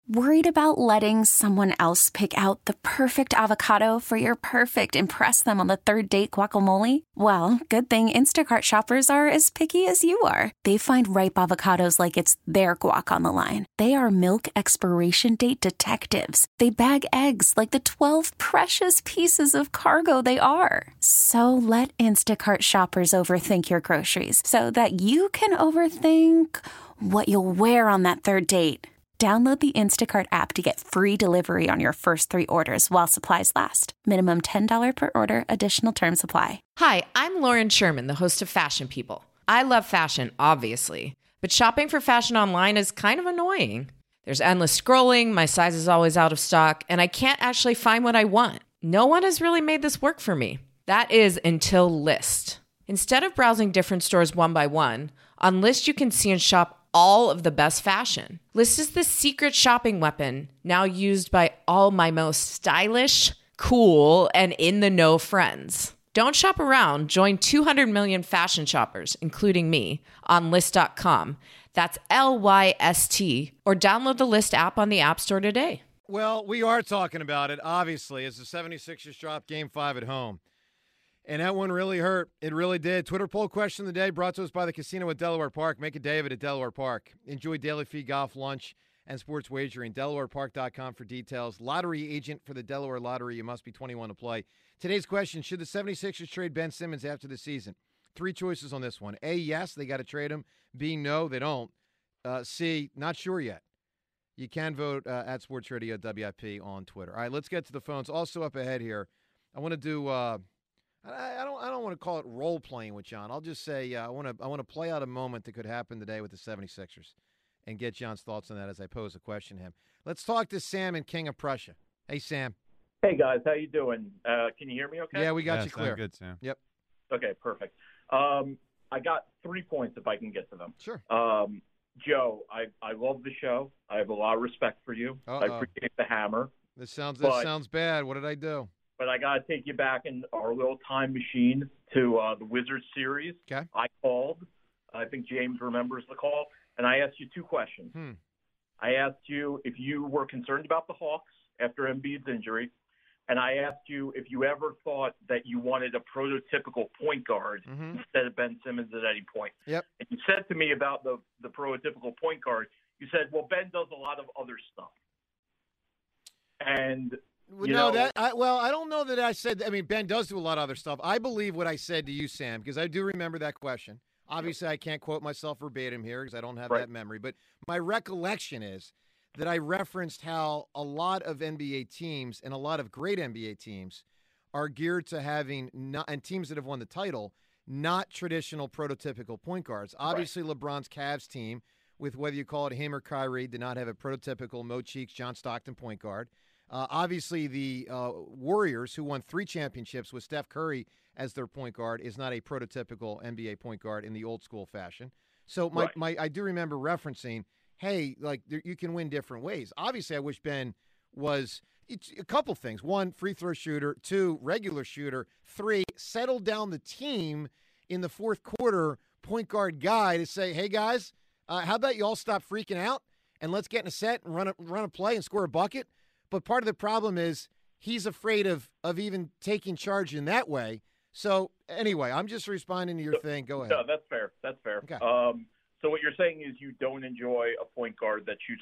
Worried about letting someone else pick out the perfect avocado for your perfect impress them on the third date guacamole? Well, good thing Instacart shoppers are as picky as you are. They find ripe avocados like it's their guac on the line. They are milk expiration date detectives. They bag eggs like the 12 precious pieces of cargo they are. So let Instacart shoppers overthink your groceries so that you can overthink what you'll wear on that third date. Download the Instacart app to get free delivery on your first 3 orders while supplies last. Minimum $10 per order. Additional terms apply. Hi, I'm Lauren Sherman, the host of Fashion People. I love fashion, obviously, but shopping for fashion online is kind of annoying. There's endless scrolling, my size is always out of stock, and I can't actually find what I want. No one has really made this work for me. That is until Lyst. Instead of browsing different stores one by one, on Lyst you can see and shop all of the best fashion. Lyst is the secret shopping weapon now used by all my most stylish, cool, and in-the-know friends. Don't shop around. Join 200 million fashion shoppers, including me, on Lyst.com. That's Lyst, or download the Lyst app on the App Store today. Well, we are talking about it, obviously, as the 76ers drop Game 5 at home. And that one really hurt. It really did. Twitter poll question of the day brought to us by the Casino at Delaware Park. Make a day of it at Delaware Park. Enjoy daily fee golf, lunch, and sports wagering. DelawarePark.com for details. Lottery agent for the Delaware Lottery. You must be 21 to play. Today's question, should the 76ers trade Ben Simmons after the season? 3 choices on this one. A, yes, they got to trade him. B, no, they don't. C, not sure yet. You can vote at Sports Radio WIP on Twitter. All right, let's get to the phones. Also up ahead here, I want to do I don't want to call it role playing with John. I'll just say I want to play out a moment that could happen today with the 76ers and get John's thoughts on that as I pose a question to him. Let's talk to Sam in King of Prussia. Hey, Sam. Hey, guys. How you doing? Can you hear me okay? Yeah, we got you clear. Good, Sam. Yep. Okay, perfect. I got 3 points if I can get to them. Sure. Joe, I love the show. I have a lot of respect for you. I appreciate the hammer. This sounds bad. What did I do? But I got to take you back in our little time machine to the Wizards series. Okay. I called. I think James remembers the call. And I asked you 2 questions. I asked you if you were concerned about the Hawks after Embiid's injury. And I asked you if you ever thought that you wanted a prototypical point guard instead of Ben Simmons at any point. Yep. And you said to me about the prototypical point guard, you said, well, Ben does a lot of other stuff. And I don't know that I said. I mean, Ben does do a lot of other stuff. I believe what I said to you, Sam, because I do remember that question. Obviously, I can't quote myself verbatim here because I don't have that memory. But my recollection is that I referenced how a lot of NBA teams and a lot of great NBA teams are geared to having and teams that have won the title, not traditional prototypical point guards. Obviously, LeBron's Cavs team, with whether you call it him or Kyrie, did not have a prototypical Mo Cheeks, John Stockton point guard. Obviously, the Warriors, who won 3 championships with Steph Curry as their point guard, is not a prototypical NBA point guard in the old school fashion. So I do remember referencing, hey, like you can win different ways. Obviously, I wish Ben was a couple things. 1, free throw shooter. 2, regular shooter. 3, settle down the team in the fourth quarter, point guard guy to say, hey, guys, how about you all stop freaking out and let's get in a set and run a play and score a bucket. But part of the problem is he's afraid of even taking charge in that way. So, anyway, I'm just responding to your thing. Go ahead. No, that's fair. That's fair. Okay. So what you're saying is you don't enjoy a point guard that shoots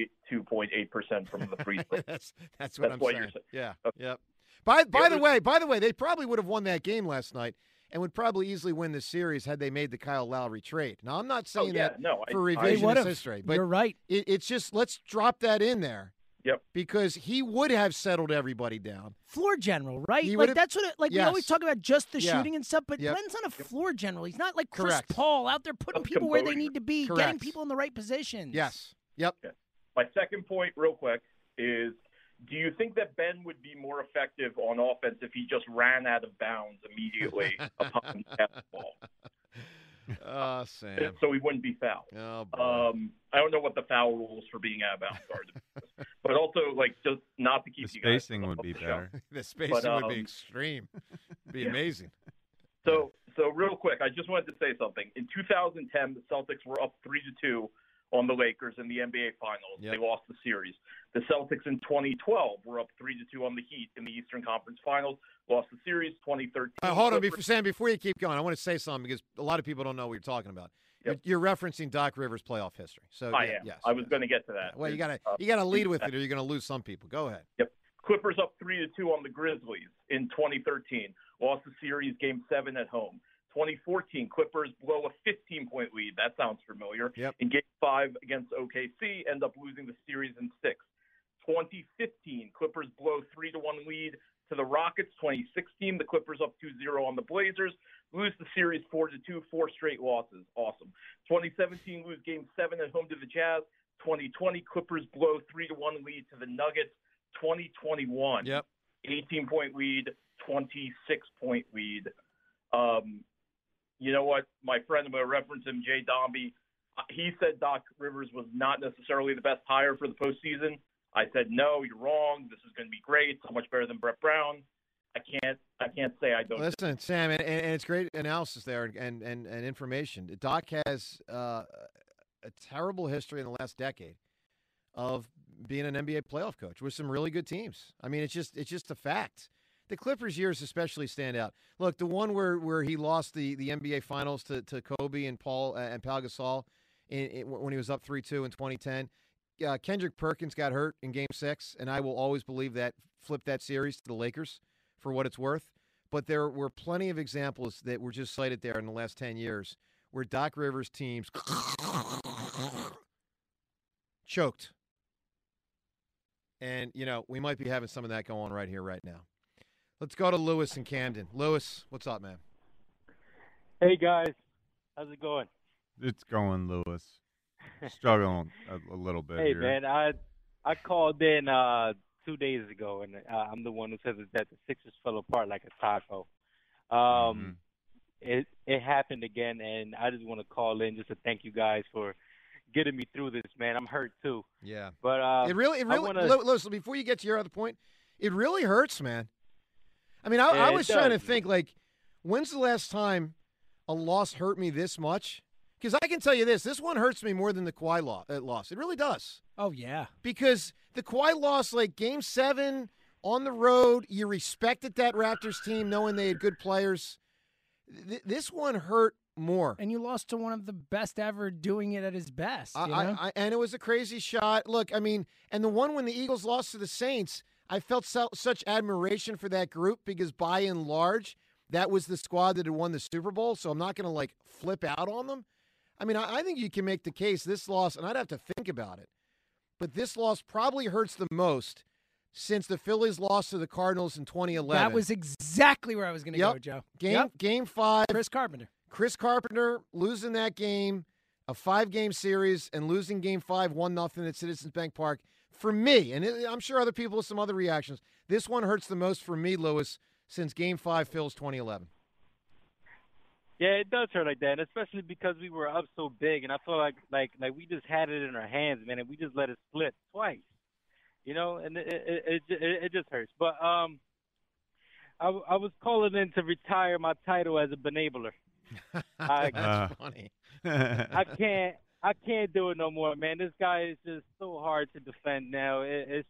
32.8% from the free throw. that's what I'm saying. You're saying. Yeah, Okay. yep. By the way, they probably would have won that game last night and would probably easily win the series had they made the Kyle Lowry trade. Now, I'm not saying for revisionist history. But you're right. It's just let's drop that in there. Yep. Because he would have settled everybody down. Floor general, right? He like would've- that's what it, like Yes. we always talk about just the Yeah. shooting and stuff, but Yep. Glenn's not a floor general. He's not like Chris Correct. Paul out there putting Of people where they composure. need to be, Correct. getting people in the right positions. Yes. Yep. My second point, real quick, is do you think that Ben would be more effective on offense if he just ran out of bounds immediately upon the basketball? Oh, Sam. So he wouldn't be fouled. Oh, boy. I don't know what the foul rules for being out of bounds are, but also like just not to keep The you guys spacing would off be the show. better. The spacing would be extreme. It'd be amazing. So real quick, I just wanted to say something. In 2010, the Celtics were up 3-2 on the Lakers in the NBA Finals. Yep. They lost the series. The Celtics in 2012 were up 3-2 on the Heat in the Eastern Conference Finals, lost the series. 2013. Hold on, Sam, before you keep going, I want to say something because a lot of people don't know what you're talking about. Yep. You're referencing Doc Rivers' playoff history. So I am. Yes, I was going to get to that. Well, you gotta lead with it, or you're going to lose some people. Go ahead. Yep. Clippers up 3-2 on the Grizzlies in 2013. Lost the series Game 7 at home. 2014, Clippers blow a 15-point lead. That sounds familiar. Yep. In Game 5 against OKC, end up losing the series in 6. 2015, Clippers blow 3-1 lead to the Rockets. 2016, the Clippers up 2-0 on the Blazers. Lose the series 4-2, 4 straight losses. Awesome. 2017, lose Game 7 at home to the Jazz. 2020, Clippers blow 3-1 lead to the Nuggets. 2021, 18-point lead, 26-point lead. You know what? My friend, I'm going to reference him, Jay Dombey. He said Doc Rivers was not necessarily the best hire for the postseason. I said, no, you're wrong. This is going to be great. So much better than Brett Brown. I can't say I don't. Listen, Sam, and it's great analysis there and information. Doc has a terrible history in the last decade of being an NBA playoff coach with some really good teams. I mean, it's just a fact. The Clippers years especially stand out. Look, the one where he lost the NBA Finals to Kobe and Pau Gasol when he was up 3-2 in 2010. Kendrick Perkins got hurt in Game 6, and I will always believe that flipped that series to the Lakers for what it's worth. But there were plenty of examples that were just cited there in the last 10 years where Doc Rivers' teams choked. And, we might be having some of that going on right here, right now. Let's go to Lewis in Camden. Lewis, what's up, man? Hey, guys. How's it going? It's going, Lewis. Struggling a little bit hey, here. Man, I called in 2 days ago, and I'm the one who says that the Sixers fell apart like a taco. It happened again, and I just want to call in just to thank you guys for getting me through this, man. I'm hurt too. Yeah. But it really listen, before you get to your other point, it really hurts, man. I mean, I was trying to think, like, when's the last time a loss hurt me this much? Because I can tell you this one hurts me more than the Kawhi loss. It really does. Oh, yeah. Because the Kawhi loss, like Game 7 on the road, you respected that Raptors team knowing they had good players. This one hurt more. And you lost to one of the best ever doing it at his best. And it was a crazy shot. Look, I mean, and the one when the Eagles lost to the Saints, I felt such admiration for that group because by and large, that was the squad that had won the Super Bowl. So I'm not going to, flip out on them. I mean, I think you can make the case this loss, and I'd have to think about it, but this loss probably hurts the most since the Phillies lost to the Cardinals in 2011. That was exactly where I was going to go, Joe. Game 5. Chris Carpenter losing that game, a 5-game series, and losing Game 5 1-0 at Citizens Bank Park. For me, and I'm sure other people have some other reactions, this one hurts the most for me, Lewis, since Game 5 Phil's 2011. Yeah, it does hurt like that, and especially because we were up so big, and I feel like we just had it in our hands, man, and we just let it split twice, and it just hurts. But I was calling in to retire my title as a benabler. That's funny. I can't do it no more, man. This guy is just so hard to defend now. It's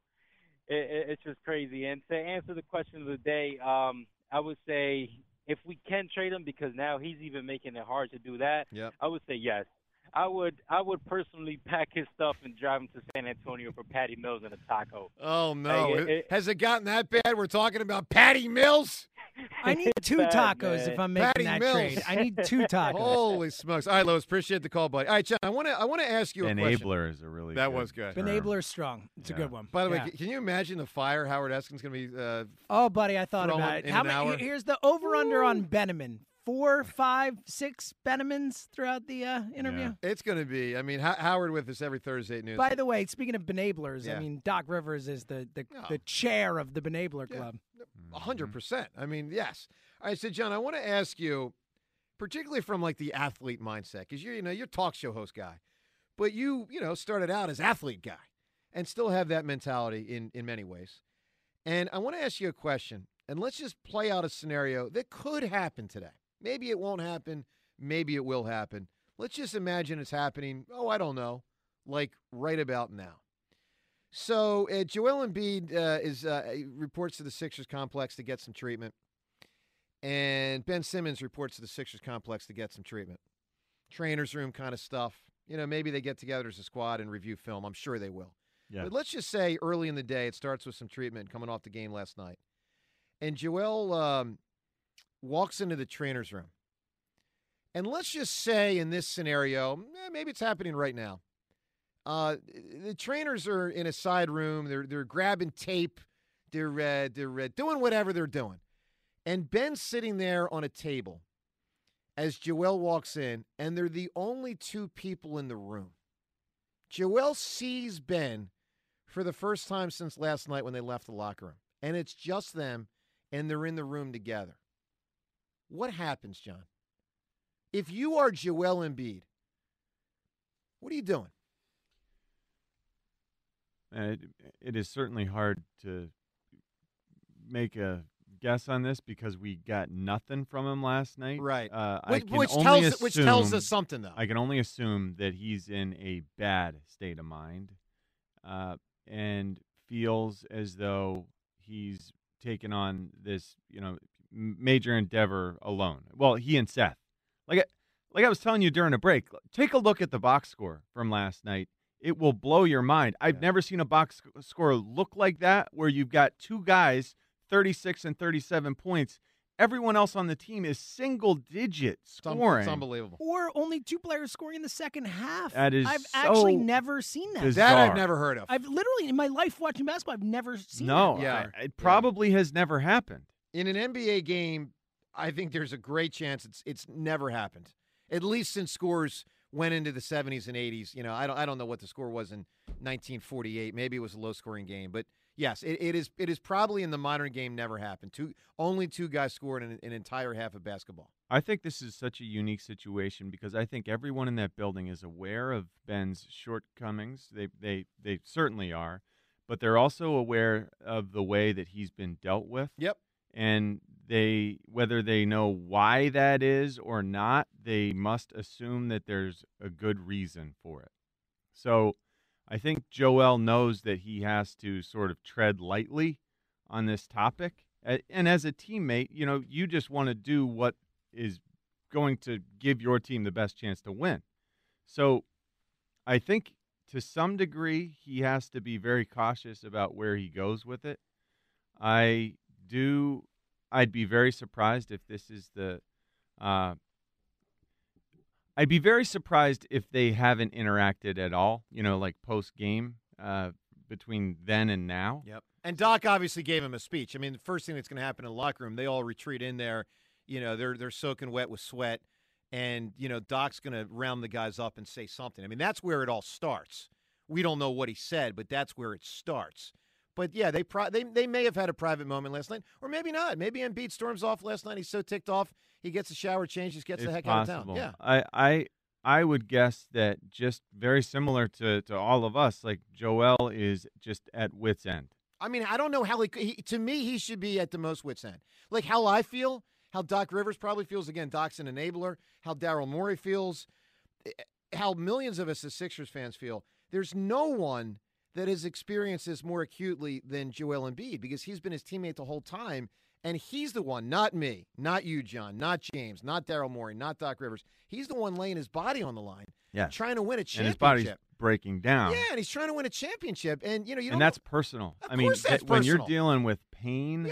just crazy. And to answer the question of the day, I would say if we can trade him, because now he's even making it hard to do that, I would say yes. I would personally pack his stuff and drive him to San Antonio for Patty Mills and a taco. Oh, no. Has it gotten that bad? We're talking about Patty Mills? I need 2 tacos if I'm making that trade. I need 2 tacos. Holy smokes. All right, Lois, appreciate the call, buddy. All right, John, I want to ask you a question. Enabler is a really That good was good. Enabler is strong. It's a good one. By the way, can you imagine the fire Howard Eskin's going to be Oh, buddy, I thought about it. How many? Here's the over-under on Benjamin. 4, 5, 6 Benjamins throughout the interview. Yeah. It's going to be. I mean, Howard with us every Thursday at noon. By the way, speaking of Benablers, I mean, Doc Rivers is the chair of the Benabler Club. 100%. I mean, yes. All right, so John, I want to ask you, particularly from the athlete mindset, because you're talk show host guy, but you started out as athlete guy, and still have that mentality in many ways. And I want to ask you a question, and let's just play out a scenario that could happen today. Maybe it won't happen. Maybe it will happen. Let's just imagine it's happening, I don't know, like right about now. So Joel Embiid reports to the Sixers complex to get some treatment. And Ben Simmons reports to the Sixers complex to get some treatment. Trainer's room kind of stuff. Maybe they get together as a squad and review film. I'm sure they will. Yeah. But let's just say early in the day, it starts with some treatment coming off the game last night. And Joel walks into the trainer's room. And let's just say in this scenario, maybe it's happening right now. The trainers are in a side room. They're grabbing tape. They're doing whatever they're doing. And Ben's sitting there on a table as Joel walks in, and they're the only two people in the room. Joel sees Ben for the first time since last night when they left the locker room. And it's just them, and they're in the room together. What happens, John? If you are Joel Embiid, what are you doing? It is certainly hard to make a guess on this because we got nothing from him last night. Right. Which tells us something, though. I can only assume that he's in a bad state of mind and feels as though he's taken on this, major endeavor alone. Well, he and Seth. Like I was telling you during a break, take a look at the box score from last night. It will blow your mind. I've never seen a box score look like that where you've got two guys, 36 and 37 points. Everyone else on the team is single-digit scoring. It's unbelievable. Or only two players scoring in the second half. That is I've actually never seen that. bizarre. That I've never heard of. I've literally, in my life watching basketball, I've never seen that. No, before. it probably has never happened. In an NBA game, I think there's a great chance it's never happened. At least since scores went into the 70s and 80s. I don't know what the score was in 1948. Maybe it was a low-scoring game. But, yes, it is probably in the modern game never happened. Only two guys scored in an entire half of basketball. I think this is such a unique situation because I think everyone in that building is aware of Ben's shortcomings. They certainly are. But they're also aware of the way that he's been dealt with. Yep. And whether they know why that is or not, they must assume that there's a good reason for it. So I think Joel knows that he has to sort of tread lightly on this topic. And as a teammate, you just want to do what is going to give your team the best chance to win. So I think to some degree he has to be very cautious about where he goes with it. I'd be very surprised if this is I'd be very surprised if they haven't interacted at all, like post-game between then and now. Yep. And Doc obviously gave him a speech. I mean, the first thing that's going to happen in the locker room, they all retreat in there. They're soaking wet with sweat. And, Doc's going to round the guys up and say something. I mean, that's where it all starts. We don't know what he said, but that's where it starts. But, yeah, they may have had a private moment last night, or maybe not. Maybe Embiid storms off last night. He's so ticked off, he gets a shower, changes, gets the heck out of town. Yeah. I would guess that just very similar to all of us, like Joel is just at wit's end. I mean, I don't know how to me, he should be at the most wit's end. Like how I feel, how Doc Rivers probably feels. Again, Doc's an enabler. How Daryl Morey feels, how millions of us as Sixers fans feel. There's no one that has experienced this more acutely than Joel Embiid because he's been his teammate the whole time, and he's the one, not me, not you, John, not James, not Daryl Morey, not Doc Rivers. He's the one laying his body on the line, trying to win a championship. And his body's breaking down. Yeah, and he's trying to win a championship, and and that's personal. Of course that's personal. When you're dealing with pain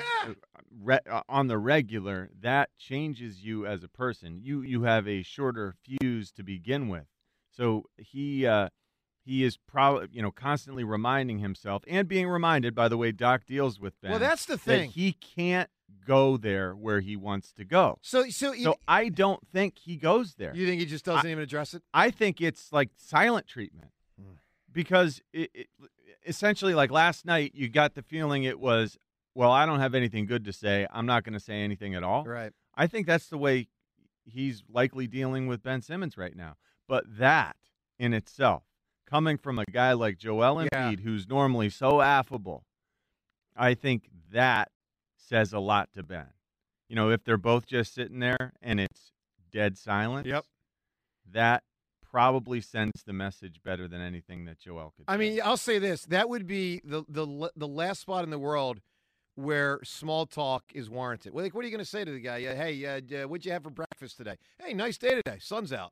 on the regular, that changes you as a person. You have a shorter fuse to begin with, so he is probably constantly reminding himself and being reminded by the way Doc deals with Ben. Well, that's the thing. That he can't go there where he wants to go. So I don't think he goes there. You think he just doesn't even address it? I think it's like silent treatment. Because it essentially, like last night, you got the feeling it was, well, I don't have anything good to say. I'm not going to say anything at all. Right. I think that's the way he's likely dealing with Ben Simmons right now. But that in itself, coming from a guy like Joel Embiid, who's normally so affable, I think that says a lot to Ben. If they're both just sitting there and it's dead silence, that probably sends the message better than anything that Joel could. I mean, I'll say this: that would be the last spot in the world where small talk is warranted. Like, what are you going to say to the guy? Hey, what'd you have for breakfast today? Hey, nice day today. Sun's out.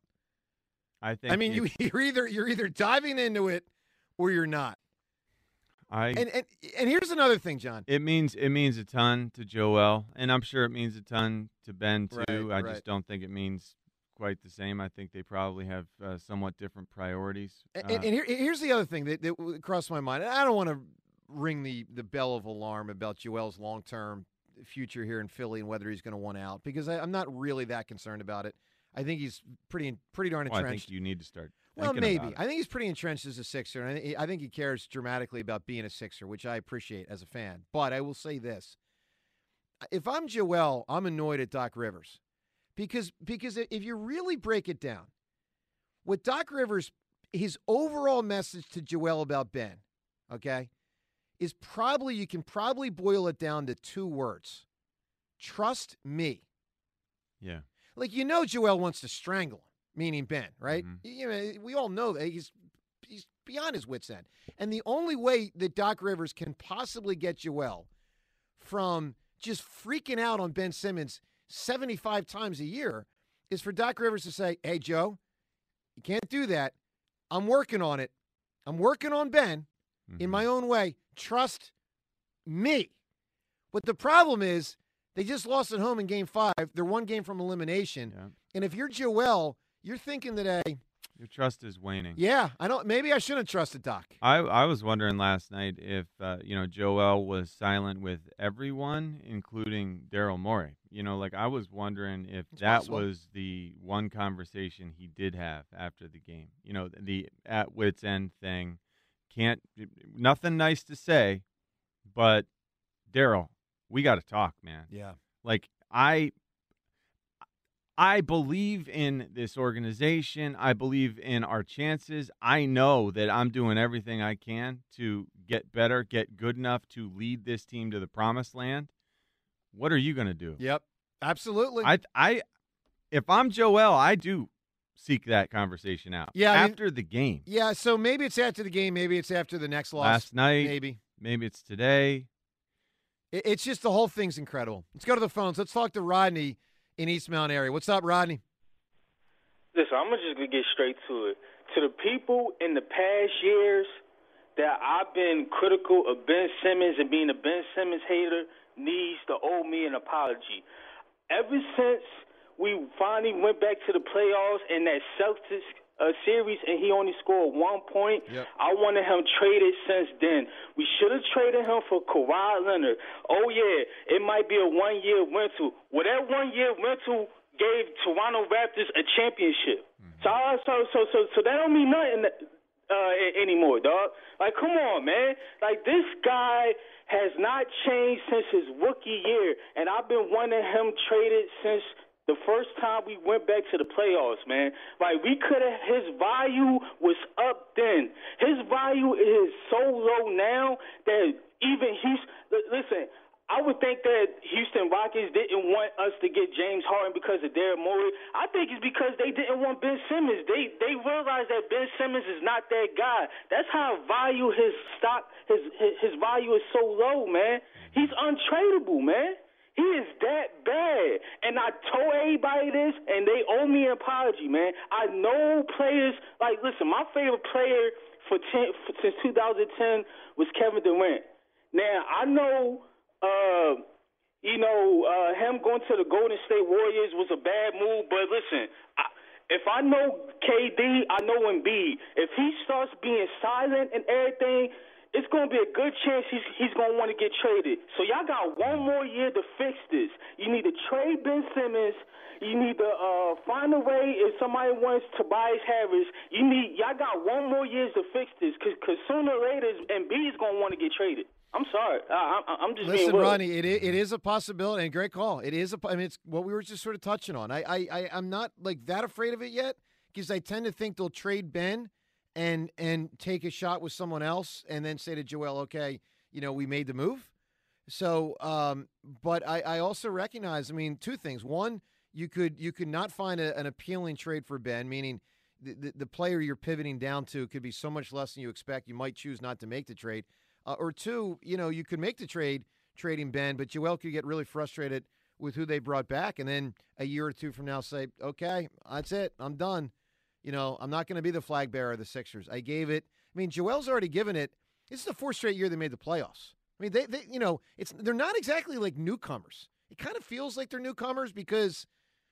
I mean, you're either diving into it or you're not. And here's another thing, John. It means a ton to Joel, and I'm sure it means a ton to Ben too. I just don't think it means quite the same. I think they probably have somewhat different priorities. And here's the other thing that crossed my mind. I don't want to ring the bell of alarm about Joel's long-term future here in Philly and whether he's going to want out, because I'm not really that concerned about it. I think he's pretty darn entrenched. I think you need to start. Well, maybe. I think he's pretty entrenched as a Sixer, and I think he cares dramatically about being a Sixer, which I appreciate as a fan. But I will say this. If I'm Joel, I'm annoyed at Doc Rivers. Because if you really break it down, what Doc Rivers, his overall message to Joel about Ben, okay, is you can probably boil it down to 2 words. Trust me. Yeah. Like, Joel wants to strangle him, meaning Ben, right? Mm-hmm. We all know that he's beyond his wits' end. And the only way that Doc Rivers can possibly get Joel from just freaking out on Ben Simmons 75 times a year is for Doc Rivers to say, hey, Joe, you can't do that. I'm working on it. I'm working on Ben in my own way. Trust me. But the problem is they just lost at home in Game 5. They're 1 game from elimination. Yeah. And if you're Joel, you're thinking that, your trust is waning. Yeah, maybe I shouldn't have trusted Doc. I was wondering last night if Joel was silent with everyone, including Daryl Morey. I was wondering if that was the one conversation he did have after the game. The at wit's end thing. Nothing nice to say, but Daryl, we got to talk, man. Yeah. I believe in this organization. I believe in our chances. I know that I'm doing everything I can to get better, get good enough to lead this team to the promised land. What are you going to do? Yep, absolutely. If I'm Joel, I do seek that conversation out. Yeah, after the game. Yeah, so maybe it's after the game. Maybe it's after the next loss. Last night. Maybe it's today. It's just the whole thing's incredible. Let's go to the phones. Let's talk to Rodney in East Mount area. What's up, Rodney? Listen, I'm just going to get straight to it. To the people in the past years that I've been critical of Ben Simmons and being a Ben Simmons hater needs to owe me an apology. Ever since we finally went back to the playoffs in that Celtics series and he only scored 1 point, I wanted him traded since then. We should have traded him for Kawhi Leonard. Oh, yeah, it might be a 1-year rental. Well, that 1-year rental gave Toronto Raptors a championship. So that don't mean nothing anymore, dog. Like, come on, man. Like, this guy has not changed since his rookie year, and I've been wanting him traded since the first time we went back to the playoffs, man. Like, his value was up then. His value is so low now that listen, I would think that Houston Rockets didn't want us to get James Harden because of Daryl Morey. I think it's because they didn't want Ben Simmons. They realized that Ben Simmons is not that guy. That's how value his stock, his value is so low, man. He's untradeable, man. He is that bad. And I told everybody this, and they owe me an apology, man. I know players, listen, my favorite player since 2010 was Kevin Durant. Now, I know, him going to the Golden State Warriors was a bad move, but listen, if I know KD, I know Embiid. If he starts being silent and everything, it's going to be a good chance he's going to want to get traded. So y'all got 1 more year to fix this. You need to trade Ben Simmons. You need to find a way if somebody wants Tobias Harris. Y'all got 1 more year to fix this because sooner or later Embiid's going to want to get traded. I'm sorry. I'm just being Listen, Ronnie, it is a possibility, and great call. It's what we were just sort of touching on. I'm not that afraid of it yet because I tend to think they'll trade Ben and take a shot with someone else and then say to Joel, okay, we made the move. So, but I also recognize, 2 things. One, you could not find an appealing trade for Ben, meaning the player you're pivoting down to could be so much less than you expect. You might choose not to make the trade. Or two, you could make the trade trading Ben, but Joel could get really frustrated with who they brought back, and then a year or two from now say, okay, that's it. I'm done. I'm not going to be the flag bearer of the Sixers. I gave it. I mean, Joel's already given it. This is the fourth straight year they made the playoffs. I mean, they're not exactly like newcomers. It kind of feels like they're newcomers because,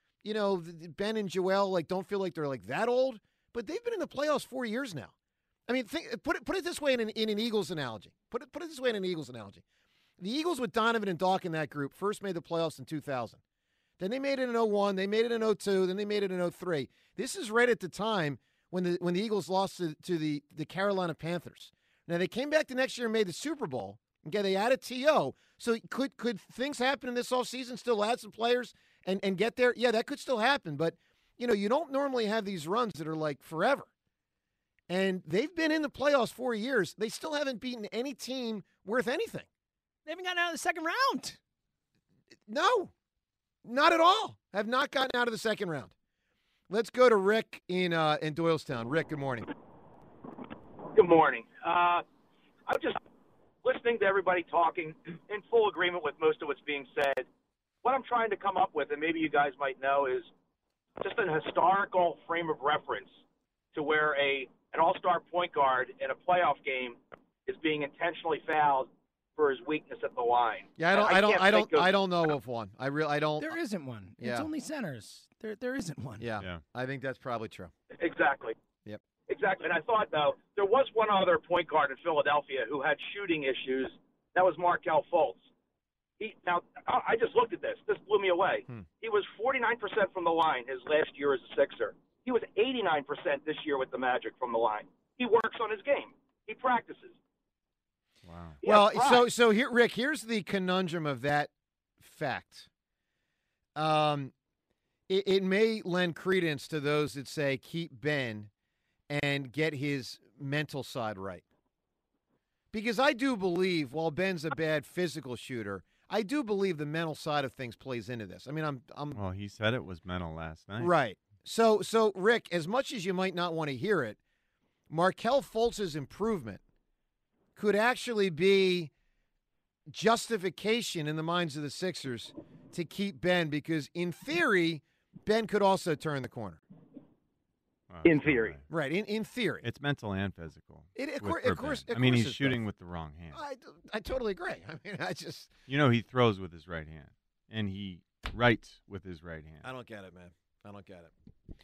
Ben and Joel don't feel like they're that old, but they've been in the playoffs 4 years now. I mean, put it this way in an Eagles analogy. Put it this way in an Eagles analogy. The Eagles with Donovan and Dawk in that group first made the playoffs in 2000. Then they made it in 01. They made it in 02. Then they made it in 03. This is right at the time when the Eagles lost to the Carolina Panthers. Now, they came back the next year and made the Super Bowl. Okay, they added T.O. So could things happen in this offseason, still add some players and get there? Yeah, that could still happen. But, you don't normally have these runs that are forever. And they've been in the playoffs 4 years. They still haven't beaten any team worth anything. They haven't gotten out of the second round. No, not at all. Have not gotten out of the second round. Let's go to Rick in Doylestown. Rick, good morning. Good morning. I'm just listening to everybody talking in full agreement with most of what's being said. What I'm trying to come up with, and maybe you guys might know, is just an historical frame of reference to where an all-star point guard in a playoff game is being intentionally fouled for his weakness at the line. Yeah, I don't know of one. I don't. There isn't one. Yeah. It's only centers. There isn't one. Yeah. I think that's probably true. Exactly. Yep. Exactly. And I thought, though, there was one other point guard in Philadelphia who had shooting issues. That was Markelle Fultz. Now, I just looked at this. This blew me away. He was 49% from the line his last year as a Sixer. He was 89% this year with the Magic from the line. He works on his game. He practices. Wow. Well, so here, Rick, here's the conundrum of that fact. It may lend credence to those that say keep Ben and get his mental side right. Because I do believe, while Ben's a bad physical shooter, I do believe the mental side of things plays into this. I mean, Well, he said it was mental last night. Right. So Rick, as much as you might not want to hear it, Markelle Fultz's improvement could actually be justification in the minds of the Sixers to keep Ben, because in theory, Ben could also turn the corner. In theory. Right, in theory. It's mental and physical. Of course. I mean, he's shooting with the wrong hand. I totally agree. I mean, he throws with his right hand, and he writes with his right hand. I don't get it, man. I don't get it.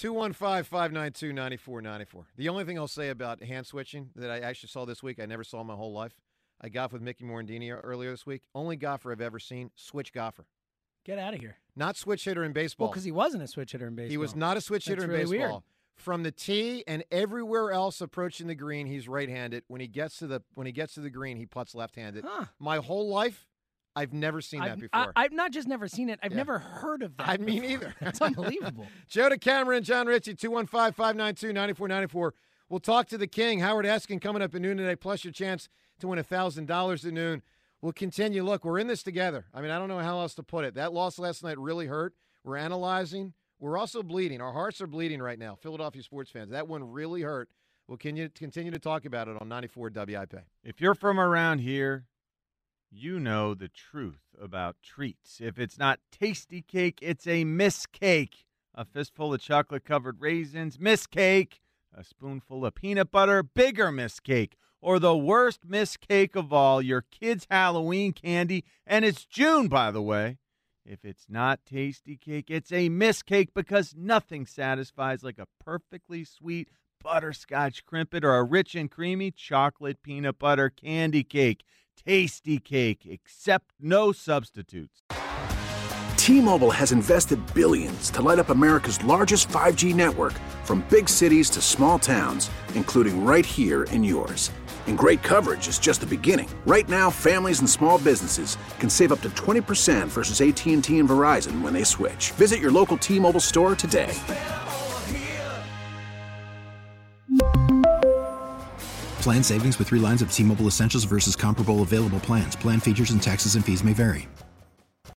215-592-9494. The only thing I'll say about hand switching that I actually saw this week, I never saw in my whole life, I golfed with Mickey Morandini earlier this week. Only golfer I've ever seen switch golfer. Get out of here. Not switch hitter in baseball. Well, because he wasn't a switch hitter in baseball. He was not a switch hitter in really baseball. Weird. From the tee and everywhere else approaching the green, he's right-handed. When he gets to the green, he putts left-handed. Huh. My whole life, I've never seen that before. I've not just never seen it. I've never heard of that. I mean, either. That's unbelievable. Joe DeCamera, John Ritchie, 215-592-9494. We'll talk to the King, Howard Eskin, coming up at noon today, plus your chance to win $1,000 at noon. We'll continue. Look, we're in this together. I mean, I don't know how else to put it. That loss last night really hurt. We're analyzing. We're also bleeding. Our hearts are bleeding right now, Philadelphia sports fans. That one really hurt. We'll continue to talk about it on 94 WIP. If you're from around here, you know the truth about treats. If it's not Tasty Cake, it's a Miss Cake. A fistful of chocolate-covered raisins, Miss Cake. A spoonful of peanut butter, bigger Miss Cake. Or the worst Miss Cake of all, your kid's Halloween candy. And it's June, by the way. If it's not Tasty Cake, it's a Miss Cake, because nothing satisfies like a perfectly sweet butterscotch crimpet or a rich and creamy chocolate peanut butter candy cake. Tasty Cake, except no substitutes. T-Mobile has invested billions to light up America's largest 5G network, from big cities to small towns, including right here in yours. And great coverage is just the beginning. Right now, families and small businesses can save up to 20% versus AT&T and Verizon when they switch. Visit your local T-Mobile store today. Plan savings with 3 lines of T-Mobile Essentials versus comparable available plans. Plan features and taxes and fees may vary.